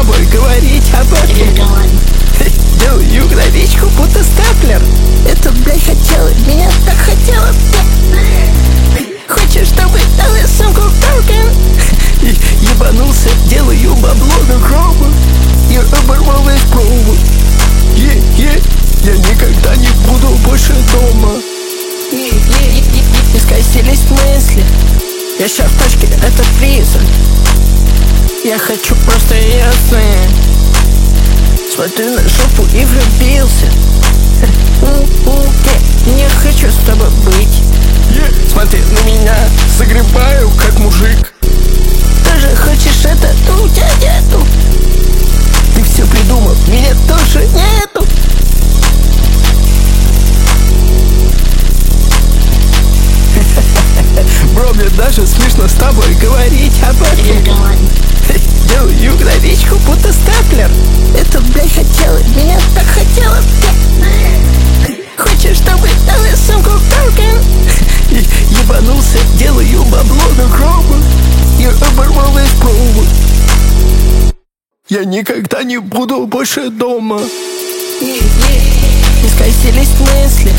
тобой говорить об этом. Делаю гравичку, будто степлер. Это, блядь, хотела, меня так хотела. Хочешь, чтобы дал я сумку в токен? Ебанулся, делаю бабло на гробу. Я оборвал весь провод. Я никогда не буду больше дома. Исказились мысли. Я ща в точке, это призрак. Я хочу просто ясное. Смотрю на жопу и влюбился. Не хочу с тобой быть. Смотри на меня, загребаю как мужик. Тоже хочешь это, но у тебя нету. Ты все придумал, меня тоже нету. Бро, мне даже смешно с тобой говорить об этом. Делаю гравичку, будто степлер. Это, блядь, хотела, меня так хотела. Хочешь, чтобы дал я сумку в токен? Ебанулся, делаю бабло на гробу. Я оборвал весь провод. Я никогда не буду больше дома. Исказились мысли.